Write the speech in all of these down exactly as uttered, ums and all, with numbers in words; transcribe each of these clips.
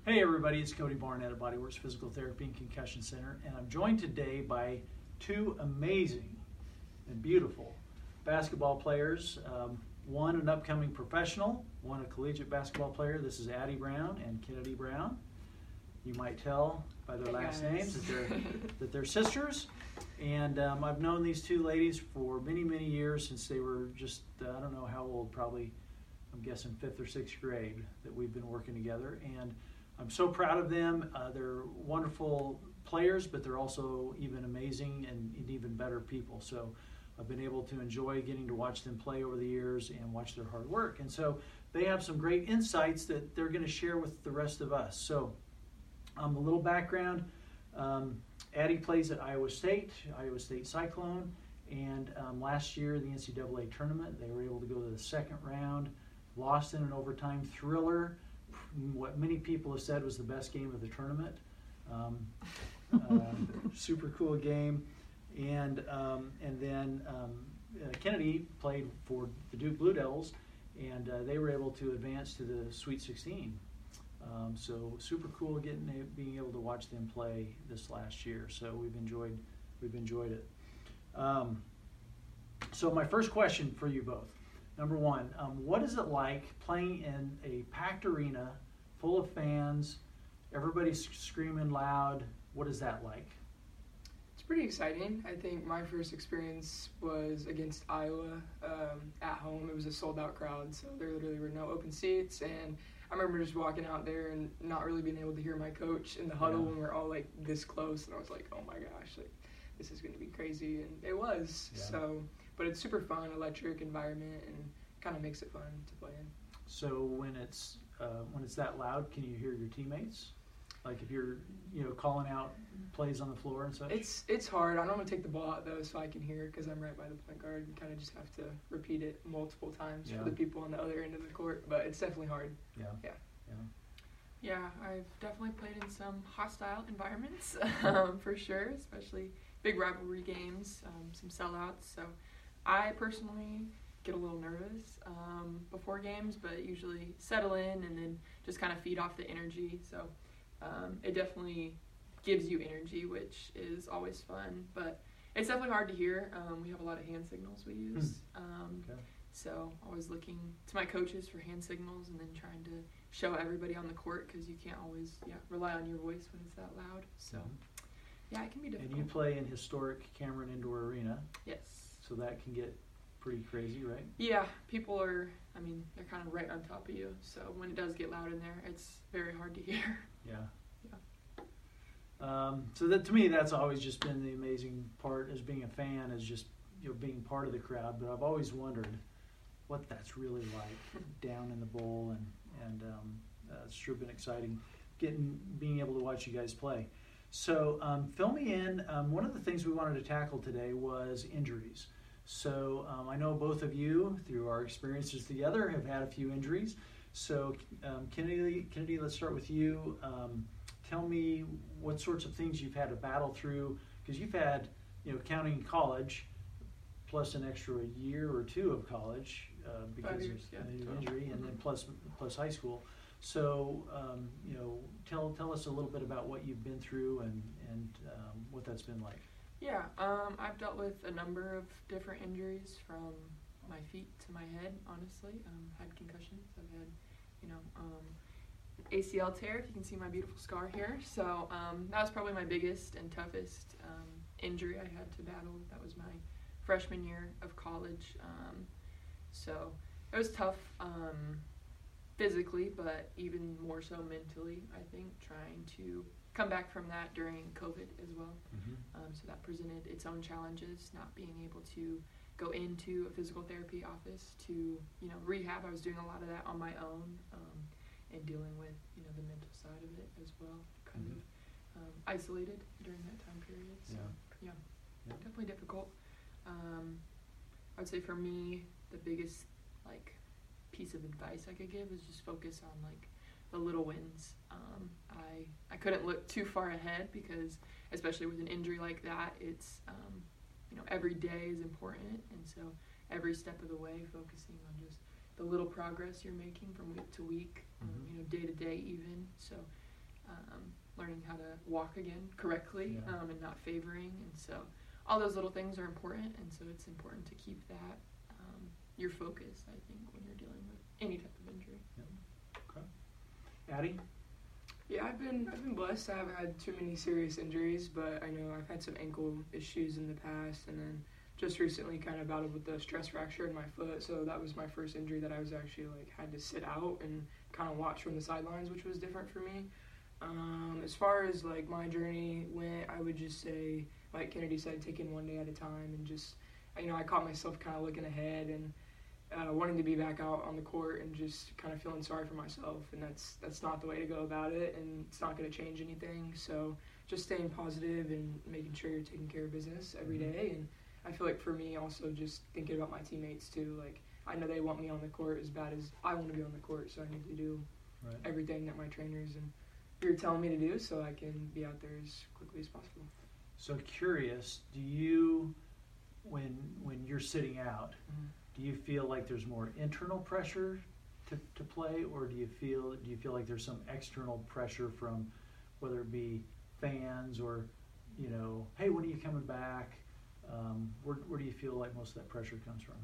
Hey everybody, it's Cody Barnett at Bodyworks Physical Therapy and Concussion Center, and I'm joined today by two amazing and beautiful basketball players. Um, one an upcoming professional, one a collegiate basketball player. This is Addie Brown and Kennedy Brown. You might tell by their Hey last guys. names that they're that they're sisters. And um, I've known these two ladies for many, many years since they were just, uh, I don't know how old, probably, I'm guessing fifth or sixth grade that we've been working together. And I'm so proud of them. Uh, they're wonderful players, but they're also even amazing and, and even better people. So I've been able to enjoy getting to watch them play over the years and watch their hard work. And so they have some great insights that they're going to share with the rest of us. So um, a little background. Um, Addie plays at Iowa State, Iowa State Cyclone. And um, last year, the N C double A tournament, they were able to go to the second round, lost in an overtime thriller. What many people have said was the best game of the tournament. Um, uh, super cool game. And um, and then um, uh, Kennedy played for the Duke Blue Devils, and uh, they were able to advance to the Sweet sixteen. Um, so super cool getting being able to watch them play this last year. So we've enjoyed we've enjoyed it. Um, so my first question for you both. Number one, um, what is it like playing in a packed arena full of fans, everybody's screaming loud? What is that like? It's pretty exciting. I think my first experience was against Iowa um, at home. It was a sold-out crowd, so there literally were no open seats. And I remember just walking out there and not really being able to hear my coach in the huddle Yeah. when we're all like this close. And I was like, oh my gosh, like this is going to be crazy. And it was. Yeah. So, but it's super fun, electric environment, and kind of makes it fun to play in. So when it's uh, when it's that loud, can you hear your teammates? Like if you're you know calling out plays on the floor and such. It's it's hard. I normally take the ball out though, so I can hear because I'm right by the point guard. You kind of just have to repeat it multiple times Yeah. for the people on the other end of the court. But it's definitely hard. Yeah. Yeah. Yeah. Yeah, I've definitely played in some hostile environments, um, for sure, especially big rivalry games, um, some sellouts. So I personally get a little nervous um, before games, but usually settle in and then just kind of feed off the energy. So um, it definitely gives you energy, which is always fun. But it's definitely hard to hear. Um, we have a lot of hand signals we use. Um, Okay. So always looking to my coaches for hand signals and then trying to show everybody on the court because you can't always yeah rely on your voice when it's that loud. So yeah, it can be difficult. And you play in historic Cameron Indoor Arena, Yes. so that can get pretty crazy, right? Yeah, people are, I mean, they're kind of right on top of you. So when it does get loud in there, it's very hard to hear. Yeah. Yeah. Um, so that to me, that's always just been the amazing part as being a fan, is just you know being part of the crowd. But I've always wondered what that's really like down in the bowl, and and um, uh, it's sure been exciting getting being able to watch you guys play. So um, fill me in. Um, one of the things we wanted to tackle today was injuries. So um, I know both of you, through our experiences together, have had a few injuries. So um, Kennedy, Kennedy, let's start with you. Um, tell me what sorts of things you've had to battle through, because you've had, you know, counting college, plus an extra year or two of college uh, because years, of yeah, the total. injury, and then plus plus high school. So um, you know, tell tell us a little bit about what you've been through and and um, what that's been like. Yeah, um, I've dealt with a number of different injuries from my feet to my head, honestly. Um, had concussions. I've had, you know, um, A C L tear, if you can see my beautiful scar here. So um, that was probably my biggest and toughest um, injury I had to battle. That was my freshman year of college. Um, so it was tough um, physically, but even more so mentally, I think, trying to come back from that during COVID as well. Mm-hmm. Um, so that presented its own challenges, not being able to go into a physical therapy office to, you know, rehab. I was doing a lot of that on my own um, and dealing with, you know, the mental side of it as well, kind Mhm. of um, isolated during that time period. So, Yeah. yeah, Yeah. definitely difficult. Um, I would say for me, the biggest, like, piece of advice I could give is just focus on, like, the little wins. Um, I I couldn't look too far ahead because, especially with an injury like that, it's um, you know every day is important, and so every step of the way, focusing on just the little progress you're making from week to week, um, Mhm. you know, day to day even. So um, learning how to walk again correctly, Yeah. um, and not favoring. And so all those little things are important, and so it's important to keep that um, your focus, I think, when you're dealing with any type of injury. Addie? Yeah, I've been I've been blessed. I haven't had too many serious injuries, but I know I've had some ankle issues in the past, and then just recently kind of battled with the stress fracture in my foot. So that was my first injury that I was actually like had to sit out and kind of watch from the sidelines, which was different for me. Um, as far as like my journey went, I would just say, like Kennedy said, taking one day at a time, and just you know I caught myself kind of looking ahead and uh, wanting to be back out on the court and just kind of feeling sorry for myself, and that's that's not the way to go about it, and it's not going to change anything. So just staying positive and making sure you're taking care of business every day. And I feel like for me also just thinking about my teammates too, like I know they want me on the court as bad as I want to be on the court, so I need to do Right. everything that my trainers and you're telling me to do so I can be out there as quickly as possible. So curious, do you, when when you're sitting out, Mhm. do you feel like there's more internal pressure to, to play, or do you feel do you feel like there's some external pressure from whether it be fans or, you know, hey, when are you coming back? Um, where where do you feel like most of that pressure comes from?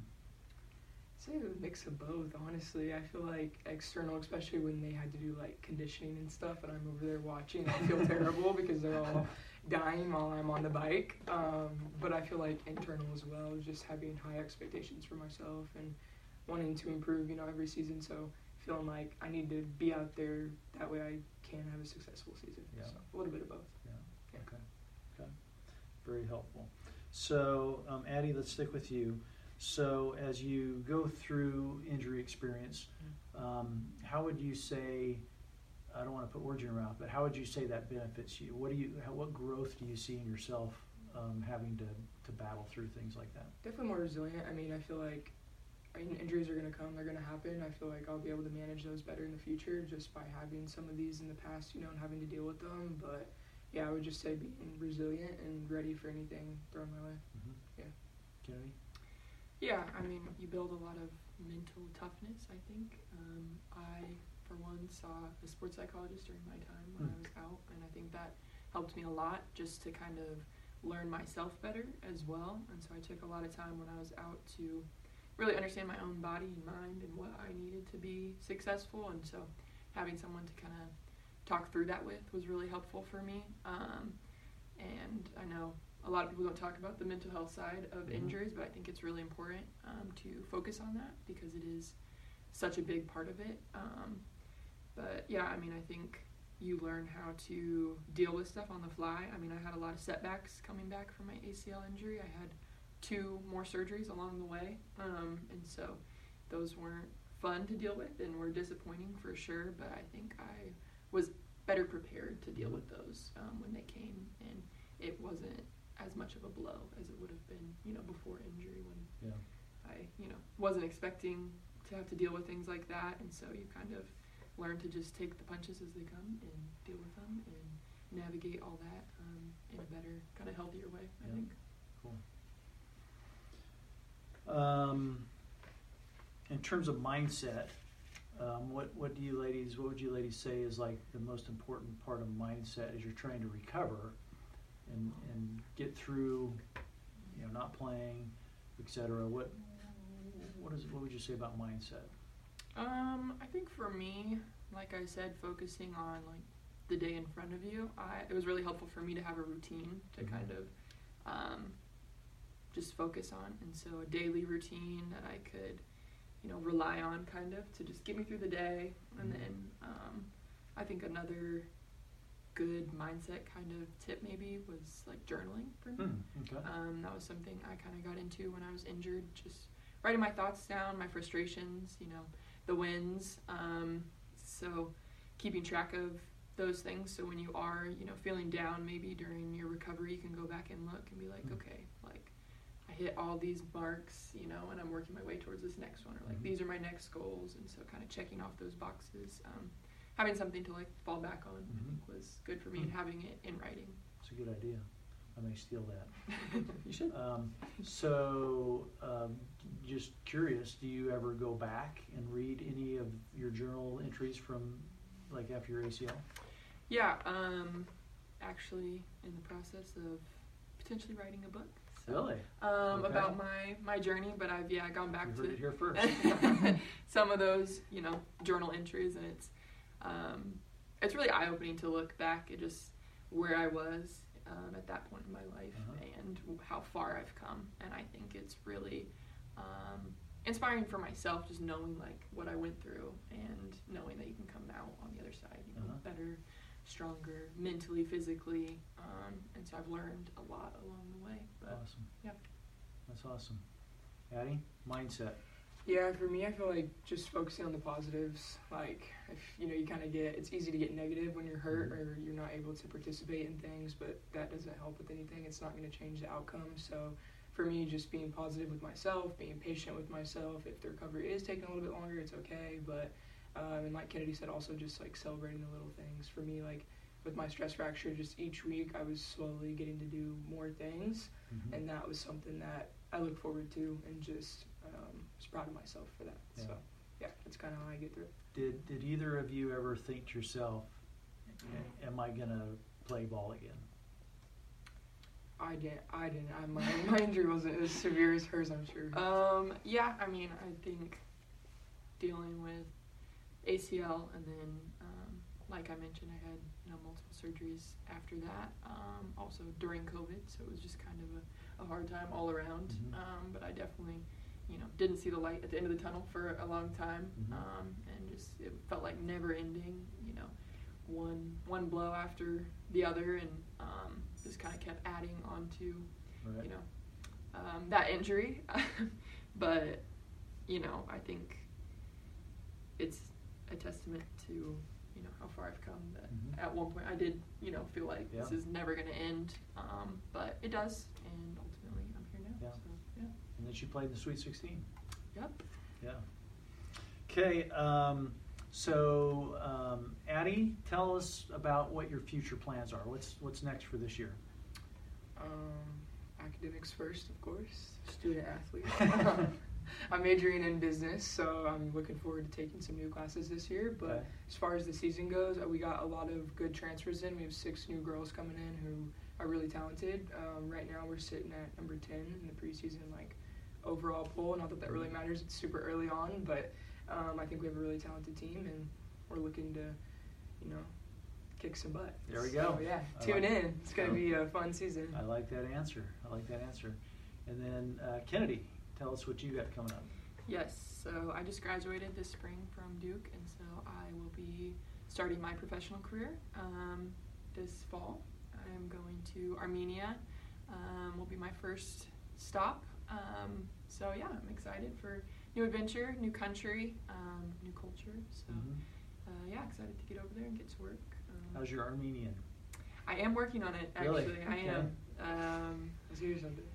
I'd say a mix of both, honestly. I feel like external, especially when they had to do like conditioning and stuff, and I'm over there watching, I feel terrible because they're all dying while I'm on the bike. Um, but I feel like internal as well, just having high expectations for myself and wanting to improve, you know, every season. So feeling like I need to be out there, that way I can have a successful season. Yeah. So a little bit of both. Yeah. Okay. Okay. Very helpful. So, um, Addie, let's stick with you. So, as you go through injury experience, um, how would you say? I don't want to put words in your mouth, but how would you say that benefits you? What do you? How, what growth do you see in yourself um, having to, to battle through things like that? Definitely more resilient. I mean, I feel like I mean, injuries are going to come, they're going to happen. I feel like I'll be able to manage those better in the future just by having some of these in the past, you know, and having to deal with them. But yeah, I would just say being resilient and ready for anything thrown my way. Mm-hmm. Yeah. Kennedy? Yeah, I mean, you build a lot of mental toughness, I think. Um, I, for one, saw a sports psychologist during my time when Hmm. I was out, and I think that helped me a lot just to kind of learn myself better as well. And so I took a lot of time when I was out to really understand my own body and mind and what I needed to be successful. And so having someone to kind of talk through that with was really helpful for me. Um, and I know a lot of people don't talk about the mental health side of Mhm. injuries, but I think it's really important um, to focus on that because it is such a big part of it. Um, but yeah, I mean, I think you learn how to deal with stuff on the fly. I mean, I had a lot of setbacks coming back from my A C L injury. I had two more surgeries along the way, um, and so those weren't fun to deal with and were disappointing for sure, but I think I was better prepared to deal with those um, when they came, and it wasn't as much of a blow as it would have been, you know, before injury when Yeah. I, you know, wasn't expecting to have to deal with things like that, and so you kind of learn to just take the punches as they come and deal with them and navigate all that um, in a better, kind of healthier way, I Yeah. think. Cool. Um, in terms of mindset, um, what what do you ladies, what would you ladies say is like the most important part of mindset as you're trying to recover and and get through, you know, not playing, et cetera? What what is what would you say about mindset? Um, I think for me, like I said, focusing on like the day in front of you, I, it was really helpful for me to have a routine to Mhm. kind of um, just focus on, and so a daily routine that I could, you know, rely on kind of to just get me through the day. And Mhm. then um, I think another good mindset kind of tip maybe was like journaling for me. Hmm, okay. Um, that was something I kind of got into when I was injured, just writing my thoughts down, my frustrations, you know, the wins. Um, so keeping track of those things. So when you are, you know, feeling down maybe during your recovery, you can go back and look and be like, Mm. okay, like I hit all these marks, you know, and I'm working my way towards this next one, or like Mhm. these are my next goals. And so kind of checking off those boxes, um, having something to like fall back on, Mhm. I think was good for me, Mm. and having it in writing. It's a good idea. I may steal that. You should. Um, so, um, just curious, do you ever go back and read any of your journal entries from, like, after your A C L? Yeah, um, actually in the process of potentially writing a book. So, Really? Um, Okay. About my, my journey, but I've yeah gone back You to heard it here first. some of those you know journal entries, and it's um, it's really eye opening to look back at just where I was um, at that point in my life Uh-huh. and how far I've come, and I think it's really um, inspiring for myself just knowing like what I went through and knowing that you can come out on the other side, you know, Uh-huh. better, stronger, mentally, physically, um, and so I've learned a lot along the way. But Awesome. yeah. That's awesome. Addie, mindset. Yeah, for me, I feel like just focusing on the positives. Like, if you know, you kind of get, it's easy to get negative when you're hurt Mhm. or you're not able to participate in things, but that doesn't help with anything. It's not going to change the outcome. So, for me, just being positive with myself, being patient with myself. If the recovery is taking a little bit longer, it's okay. But, um, and like Kennedy said, also just like celebrating the little things. For me, like with my stress fracture, just each week I was slowly getting to do more things, Mhm. and that was something that I look forward to, and just um, was proud of myself for that. Yeah. So, yeah, that's kind of how I get through it. Did Did either of you ever think to yourself, "Am I gonna play ball again?" I didn't. I didn't. I, my, my injury wasn't as severe as hers, I'm sure. Um, yeah, I mean, I think dealing with A C L and then, um, like I mentioned, I had you know multiple surgeries after that. Um, also during COVID, so it was just kind of a, a hard time all around. Mhm. Um, but I definitely, you know, didn't see the light at the end of the tunnel for a long time, Mhm. um, and just it felt like never ending. You know, one one blow after the other, and um, just kind of kept adding onto Right. you know, um, that injury. But, you know, I think it's a testament to, you know, how far I've come that Mhm. at one point I did, you know, feel like this Yeah. is never going to end. Um, but it does, and ultimately I'm here now. Yeah. So, yeah. And then she played in the Sweet sixteen. Yep. Yeah. Okay. Um, so, um, Addie, tell us about what your future plans are. What's What's next for this year? Um, academics first, of course. Student athlete. I'm majoring in business, so I'm looking forward to taking some new classes this year. But Okay. as far as the season goes, uh, we got a lot of good transfers in. We have six new girls coming in who are really talented. Um, right now, we're sitting at number ten in the preseason, like overall poll. Not that that really matters; it's super early on, but um, I think we have a really talented team, and we're looking to, you know, kick some butt. There we go. So, yeah, I tune like- in. It's gonna be a fun season. I like that answer. I like that answer. And then uh, Kennedy, tell us what you got coming up. Yes, so I just graduated this spring from Duke, and so I will be starting my professional career um, this fall. I'm going to Armenia. Um, will be my first stop. Um, so yeah, I'm excited for new adventure, new country, um, new culture. So Mhm. uh, yeah, excited to get over there and get to work. Um, How's your Armenian? I am working on it Really? actually. I Okay. am. Um, Let's hear something.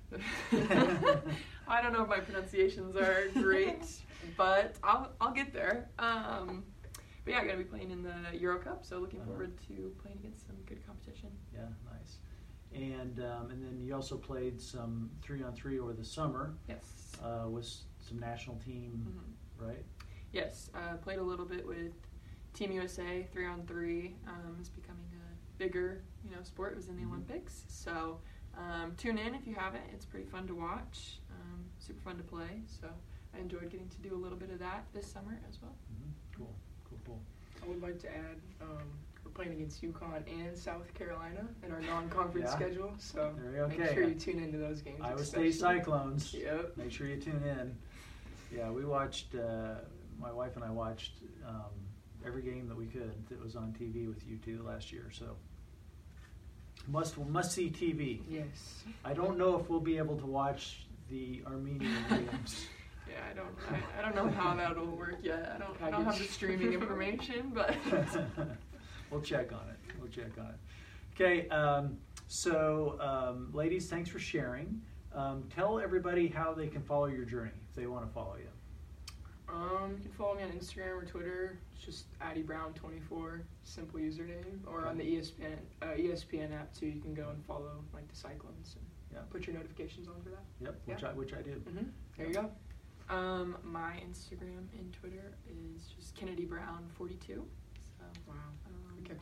I don't know if my pronunciations are great, but I'll I'll get there. Um, but yeah, I'm gonna be playing in the Euro Cup, so looking Uh-huh. forward to playing against some good competition. Yeah, nice. And um, and then you also played some three on three over the summer Yes. uh, with some national team, Mhm. right? Yes. Uh, played a little bit with Team U S A three on three. Um, it's becoming a bigger you know sport. It was in the Mhm. Olympics, so um, tune in if you haven't. It's pretty fun to watch. Um, super fun to play. So I enjoyed getting to do a little bit of that this summer as well. Mm-hmm. Cool, cool, cool. I would like to add, um, we're playing against UConn and South Carolina in our non-conference Yeah. schedule, so There you make go. sure you tune into those games. Iowa especially. State Cyclones. Yep. Make sure you tune in. Yeah, we watched. Uh, my wife and I watched um, every game that we could that was on T V with you two last year. So must must see T V. Yes. I don't know if we'll be able to watch the Armenian games. Yeah, I don't, I, I don't know how that'll work yet. I don't, I don't have the Package. streaming information, but We'll check on it. We'll check on it. Okay, um, so um, ladies, thanks for sharing. Um, tell everybody how they can follow your journey if they want to follow you. Um, you can follow me on Instagram or Twitter. It's just Addie Brown twenty-four, simple username, or on the E S P N uh, E S P N app too. You can go and follow like the Cyclones and Yeah. put your notifications on for that. Yep, which Yeah. I which I do. Mm-hmm. There you go. um, my Instagram and Twitter is just Kennedy Brown forty-two. So Wow. um, We kept it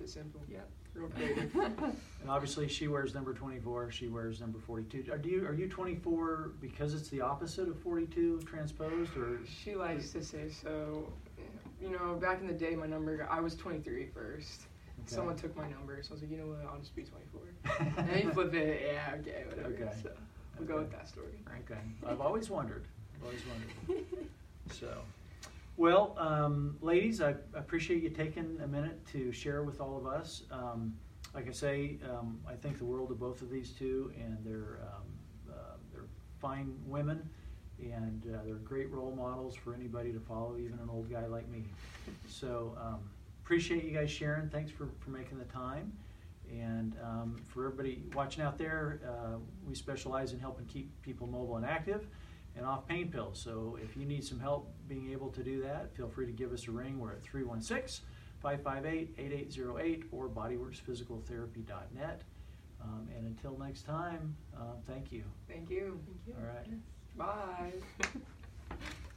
it simple. Yep. Real creative. And obviously, she wears number twenty-four. She wears number forty-two. Are you are you twenty-four because it's the opposite of forty-two transposed, or She likes to say so. You know, back in the day, my number, I was twenty-three first. Okay. Someone took my number, so I was like, you know what, I'll just be twenty-four. And then you flip it, yeah, okay, whatever. Okay. So we'll go Okay. with that story. Okay, I've always wondered. I've always wondered. So, well, um, ladies, I appreciate you taking a minute to share with all of us. Um, like I say, um, I think the world of both of these two, and they're um, uh, they're fine women, and uh, they're great role models for anybody to follow, even an old guy like me. So, um, appreciate you guys sharing. Thanks for, for making the time. And um, for everybody watching out there, uh, we specialize in helping keep people mobile and active and off pain pills. So if you need some help being able to do that, feel free to give us a ring. We're at three one six, five five eight, eight eight zero eight or bodyworks physical therapy dot net. Um, and until next time, uh, thank you. Thank you. Thank you. All right. Yes. Bye.